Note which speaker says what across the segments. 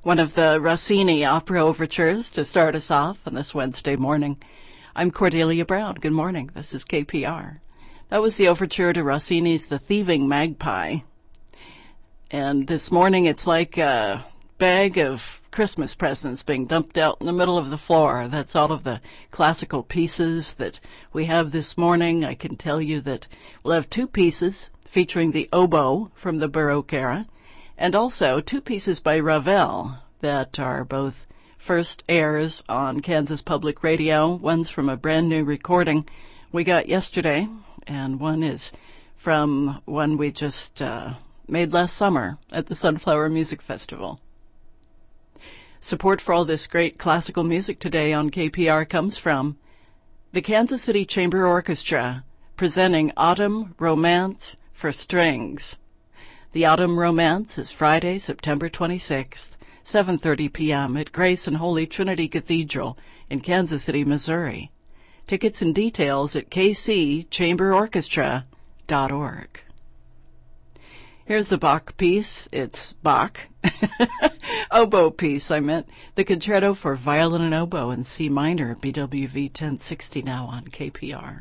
Speaker 1: one of the Rossini opera overtures to start us off on this Wednesday morning. I'm Cordelia Brown. Good morning. This is KPR. That was the overture to Rossini's The Thieving Magpie. And this morning it's like a bag of Christmas presents being dumped out in the middle of the floor. That's all of the classical pieces that we have this morning. I can tell you that we'll have two pieces featuring the oboe from the Baroque era, and also two pieces by Ravel that are both first airs on Kansas Public Radio. One's from a brand new recording we got yesterday, and one is from one we just made last summer at the Sunflower Music Festival. Support for all this great classical music today on KPR comes from the Kansas City Chamber Orchestra, presenting Autumn Romance for Strings. The Autumn Romance is Friday, September 26th, 7:30 p.m. at Grace and Holy Trinity Cathedral in Kansas City, Missouri. Tickets and details at kcchamberorchestra.org. Here's a Bach piece. It's Bach. Oboe piece, I meant. The Concerto for Violin and Oboe in C minor, BWV 1060 now on KPR.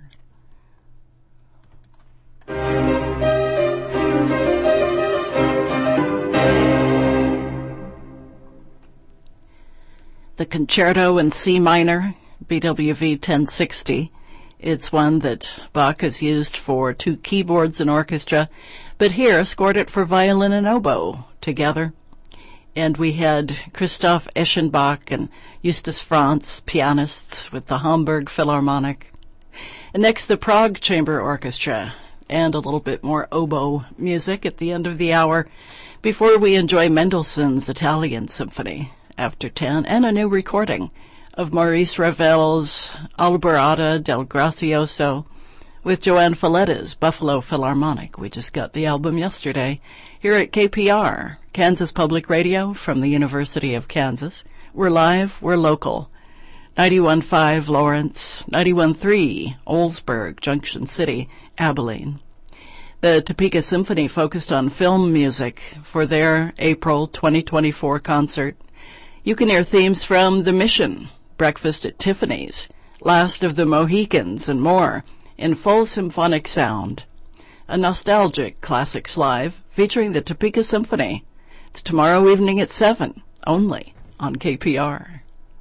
Speaker 1: The Concerto in C minor, BWV 1060. It's one that Bach has used for two keyboards and orchestra, but here scored it for violin and oboe together. And we had Christoph Eschenbach and Justus Franz, pianists with the Hamburg Philharmonic. And next, the Prague Chamber Orchestra, and a little bit more oboe music at the end of the hour before we enjoy Mendelssohn's Italian Symphony after 10, and a new recording of Maurice Ravel's Alborada del Gracioso with Joanne Folletta's Buffalo Philharmonic. We just got the album yesterday here at KPR, Kansas Public Radio from the University of Kansas. We're live, we're local. 91.5 Lawrence, 91.3 Oldsburg, Junction City, Abilene. The Topeka Symphony focused on film music for their April 2024 concert. You can hear themes from The Mission, Breakfast at Tiffany's, Last of the Mohicans, and more in full symphonic sound. A nostalgic classics live featuring the Topeka Symphony. It's tomorrow evening at 7, only on KPR.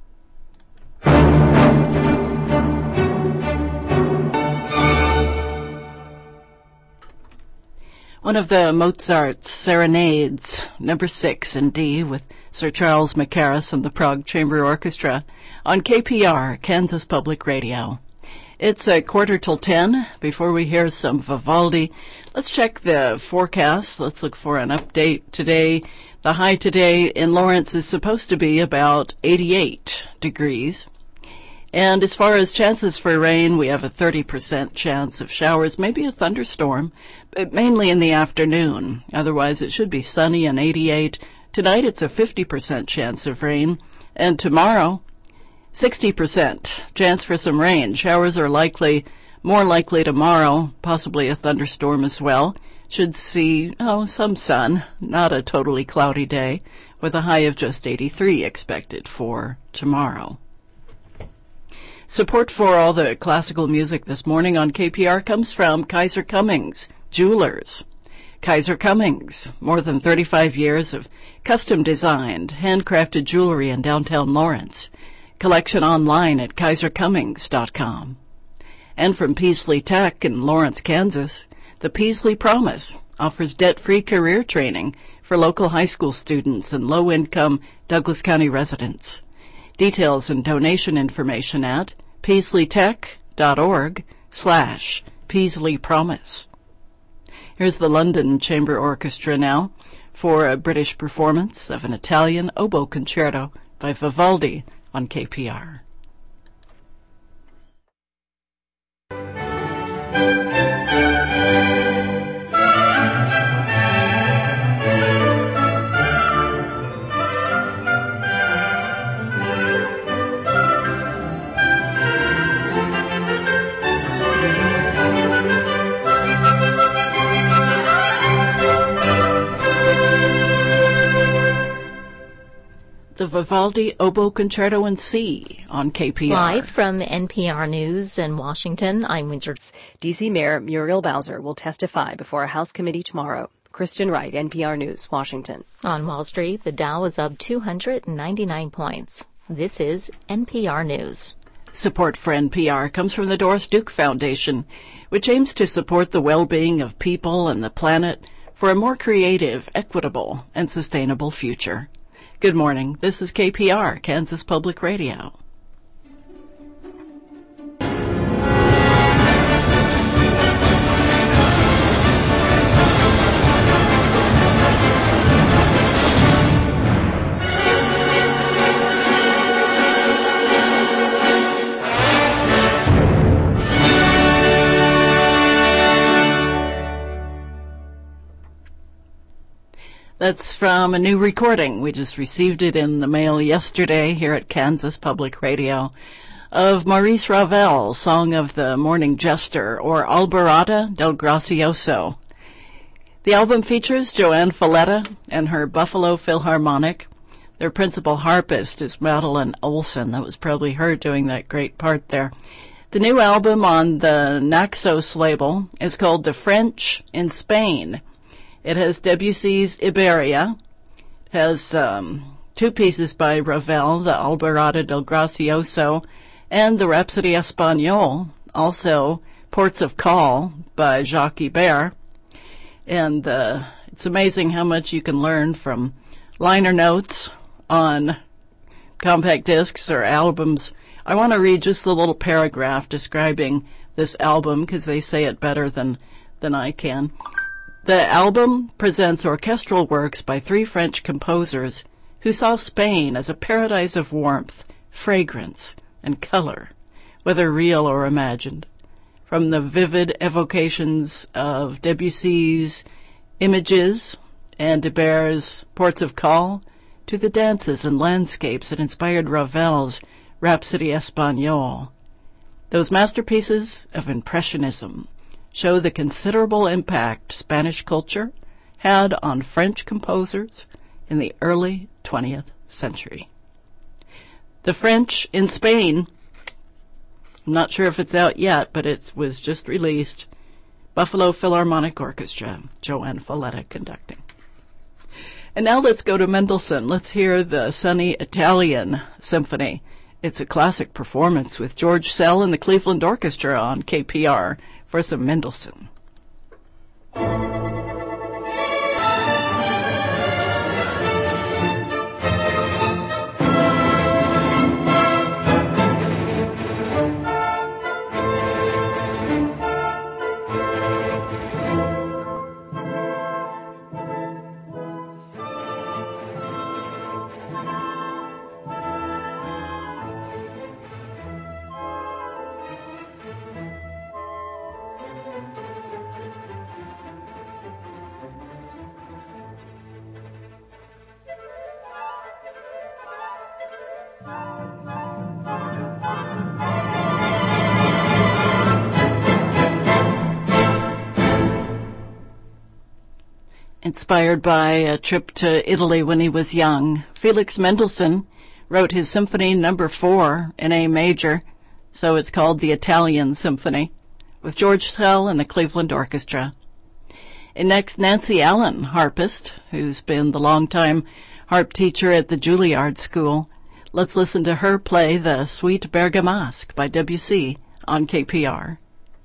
Speaker 1: One of the Mozart's Serenades, number 6 in D, with Sir Charles Mackerras and the Prague Chamber Orchestra on KPR, Kansas Public Radio. It's a 9:45 before we hear some Vivaldi. Let's check the forecast. Let's look for an update today. The high today in Lawrence is supposed to be about 88 degrees. And as far as chances for rain, we have a 30% chance of showers, maybe a thunderstorm, but mainly in the afternoon. Otherwise, it should be sunny and 88. Tonight, it's a 50% chance of rain. And tomorrow, 60% chance for some rain. Showers are more likely tomorrow, possibly a thunderstorm as well. Should see, some sun, not a totally cloudy day, with a high of just 83 expected for tomorrow. Support for all the classical music this morning on KPR comes from Kaiser Cummings Jewelers. Kaiser Cummings, more than 35 years of custom-designed, handcrafted jewelry in downtown Lawrence. Collection online at kaisercummings.com. And from Peasley Tech in Lawrence, Kansas, the Peasley Promise offers debt-free career training for local high school students and low-income Douglas County residents. Details and donation information at peasleytech.org/Peasley Promise. Here's the London Chamber Orchestra now for a British performance of an Italian oboe concerto by Vivaldi on KPR. the Vivaldi Oboe Concerto in C on KPR.
Speaker 2: Live from NPR News in Washington, I'm Winter.
Speaker 3: D.C. Mayor Muriel Bowser will testify before a House committee tomorrow. Kristen Wright, NPR News, Washington.
Speaker 2: On Wall Street, the Dow is up 299 points. This is NPR News.
Speaker 1: Support for NPR comes from the Doris Duke Foundation, which aims to support the well-being of people and the planet for a more creative, equitable, and sustainable future. Good morning. This is KPR, Kansas Public Radio. That's from a new recording. We just received it in the mail yesterday here at Kansas Public Radio of Maurice Ravel's Song of the Morning Jester, or Alborada del Gracioso. The album features Joanne Falletta and her Buffalo Philharmonic. Their principal harpist is Madeline Olson. That was probably her doing that great part there. The new album on the Naxos label is called The French in Spain. It has Debussy's Iberia. It has two pieces by Ravel, the Alborada del Gracioso, and the Rhapsody Espagnole, also Ports of Call by Jacques Ibert. And it's amazing how much you can learn from liner notes on compact discs or albums. I want to read just the little paragraph describing this album because they say it better than I can. The album presents orchestral works by three French composers who saw Spain as a paradise of warmth, fragrance, and color, whether real or imagined. From the vivid evocations of Debussy's Images and Ibert's Ports of Call to the dances and landscapes that inspired Ravel's Rhapsody Espagnole. Those masterpieces of Impressionism show the considerable impact Spanish culture had on French composers in the early 20th century. The French in Spain, I'm not sure if it's out yet, but it was just released. Buffalo Philharmonic Orchestra, Joanne Falletta conducting. And now let's go to Mendelssohn. Let's hear the sunny Italian Symphony. It's a classic performance with George Szell and the Cleveland Orchestra on KPR. For some Mendelssohn. Inspired by a trip to Italy when he was young, Felix Mendelssohn wrote his Symphony No. 4 in A major, so it's called the Italian Symphony, with George Szell and the Cleveland Orchestra. And next, Nancy Allen, harpist, who's been the longtime harp teacher at the Juilliard School. Let's listen to her play the Suite Bergamasque by Debussy on KPR.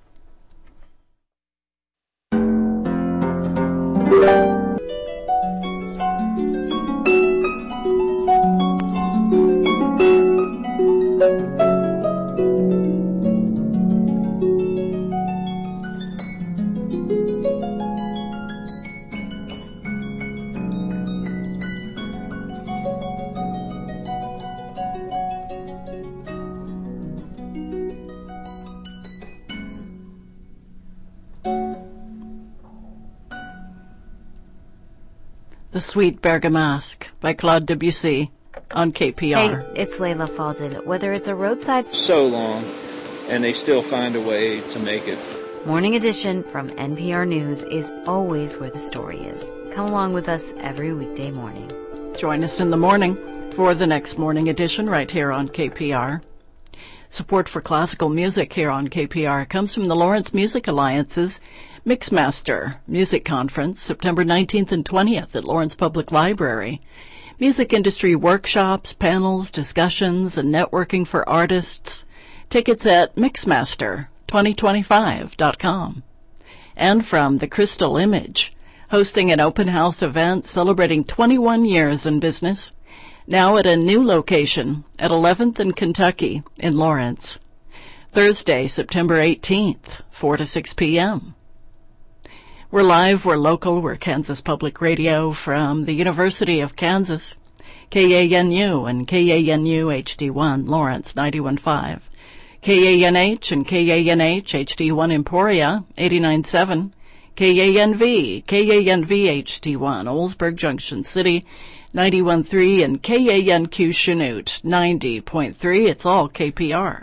Speaker 1: The Suite Bergamasque by Claude Debussy on KPR.
Speaker 4: Hey, it's Layla Faldin. Whether it's a roadside...
Speaker 5: So long, and they still find a way to make it.
Speaker 4: Morning Edition from NPR News is always where the story is. Come along with us every weekday morning.
Speaker 1: Join us in the morning for the next morning edition right here on KPR. Support for classical music here on KPR comes from the Lawrence Music Alliance's Mixmaster Music Conference, September 19th and 20th at Lawrence Public Library. Music industry workshops, panels, discussions, and networking for artists. Tickets at mixmaster2025.com. And from the Crystal Image, hosting an open house event celebrating 21 years in business, now at a new location at 11th and Kentucky in Lawrence. Thursday, September 18th, 4 to 6 p.m. We're live, we're local, we're Kansas Public Radio from the University of Kansas, KANU and KANU HD1, Lawrence 91.5, KANH and KANH HD1 Emporia 89.7, KANV HD1, Oldsburg Junction City 91.3, and KANQ Chanute 90.3. It's all KPR.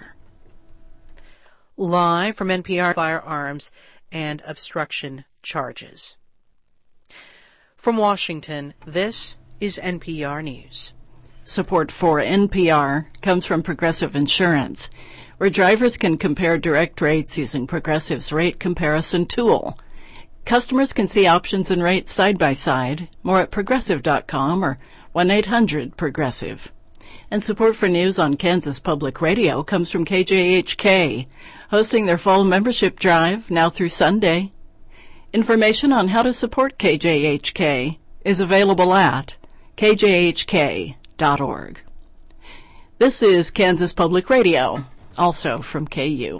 Speaker 6: Live from NPR, firearms and obstruction charges. From Washington, this is NPR News.
Speaker 1: Support for NPR comes from Progressive Insurance, where drivers can compare direct rates using Progressive's rate comparison tool. Customers can see options and rates side by side, more at progressive.com or 1-800-PROGRESSIVE. And support for news on Kansas Public Radio comes from KJHK, hosting their fall membership drive now through Sunday. Information on how to support KJHK is available at kjhk.org. This is Kansas Public Radio, also from KU.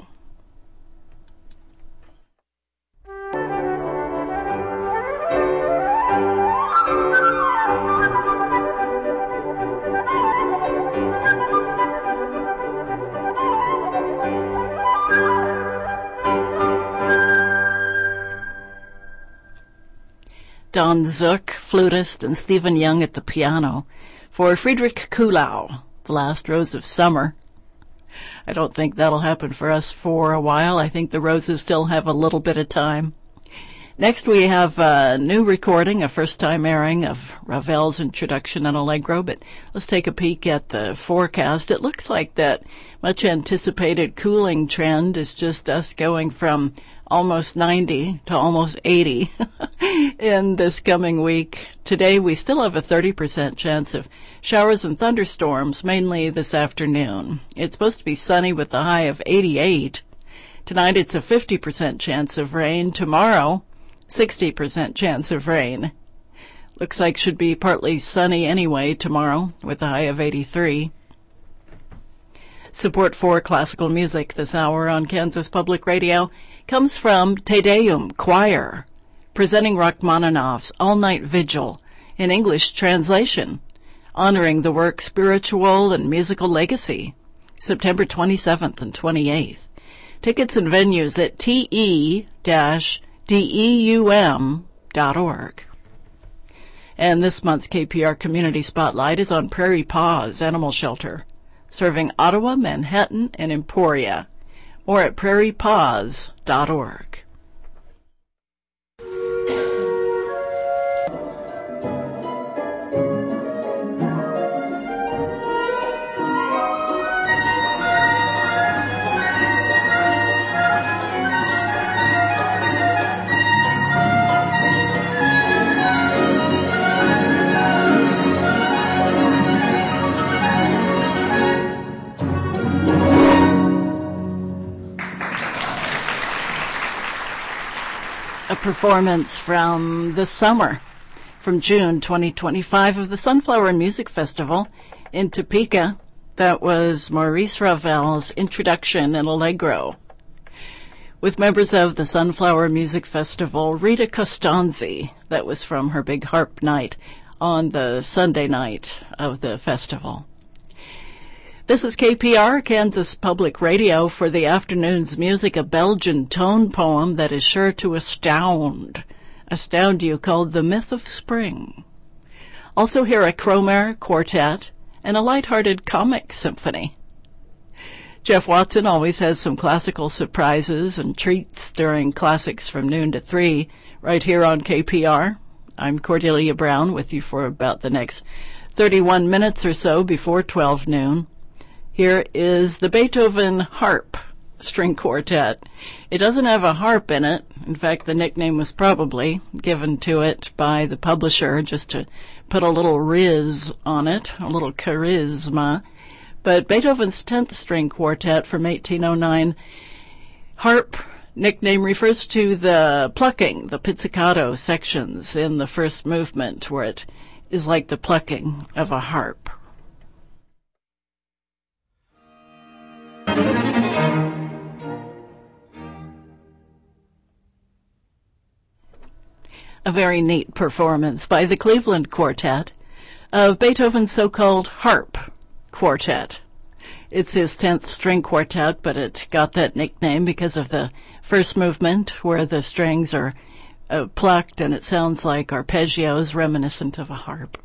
Speaker 1: Don Zook, flutist, and Stephen Young at the piano for Friedrich Kuhlau, The Last Rose of Summer. I don't think that'll happen for us for a while. I think the roses still have a little bit of time. Next we have a new recording, a first-time airing of Ravel's introduction on Allegro, but let's take a peek at the forecast. It looks like that much-anticipated cooling trend is just us going from almost 90 to almost 80 in this coming week. Today we still have a 30% chance of showers and thunderstorms, mainly this afternoon. It's supposed to be sunny with a high of 88. Tonight it's a 50% chance of rain. Tomorrow, 60% chance of rain. Looks like should be partly sunny anyway tomorrow with a high of 83. Support for classical music this hour on Kansas Public Radio comes from Te Deum Choir, presenting Rachmaninoff's All-Night Vigil in English translation, honoring the work's spiritual and musical legacy, September 27th and 28th. Tickets and venues at te-deum.org. And this month's KPR Community Spotlight is on Prairie Paws Animal Shelter, serving Ottawa, Manhattan, and Emporia. More at prairiepaws.org. A performance from the summer, from June 2025 of the Sunflower Music Festival in Topeka. That was Maurice Ravel's introduction in Allegro. With members of the Sunflower Music Festival, Rita Costanzi, that was from her big harp night on the Sunday night of the festival. This is KPR, Kansas Public Radio, for the afternoon's music, a Belgian tone poem that is sure to astound you, called The Myth of Spring. Also hear a Cromer quartet and a light-hearted comic symphony. Jeff Watson always has some classical surprises and treats during Classics from noon to 3 right here on KPR. I'm Cordelia Brown with you for about the next 31 minutes or so before 12 noon. Here is the Beethoven Harp String Quartet. It doesn't have a harp in it. In fact, the nickname was probably given to it by the publisher just to put a little riz on it, a little charisma. But Beethoven's 10th String Quartet from 1809, harp nickname refers to the plucking, the pizzicato sections in the first movement, where it is like the plucking of a harp. A very neat performance by the Cleveland Quartet of Beethoven's so-called harp quartet. It's his 10th string quartet, but it got that nickname because of the first movement where the strings are plucked and it sounds like arpeggios reminiscent of a harp.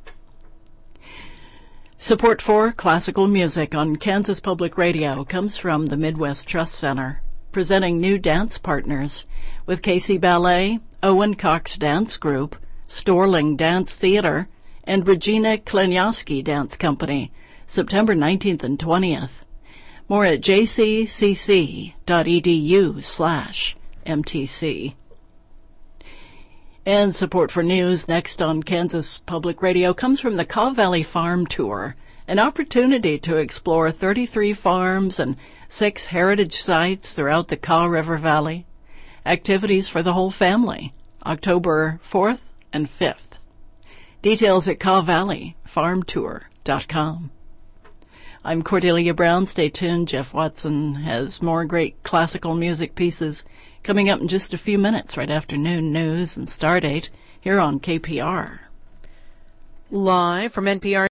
Speaker 1: Support for classical music on Kansas Public Radio comes from the Midwest Trust Center, presenting new dance partners with KC Ballet, Owen Cox Dance Group, Storling Dance Theater, and Regina Kleniowski Dance Company, September 19th and 20th. More at jccc.edu/MTC. And support for news next on Kansas Public Radio comes from the Kaw Valley Farm Tour, an opportunity to explore 33 farms and 6 heritage sites throughout the Kaw River Valley. Activities for the whole family, October 4th and 5th. Details at kawvalleyfarmtour.com. I'm Cordelia Brown. Stay tuned. Jeff Watson has more great classical music pieces coming up in just a few minutes right after noon news and Stardate here on KPR.
Speaker 6: Live from NPR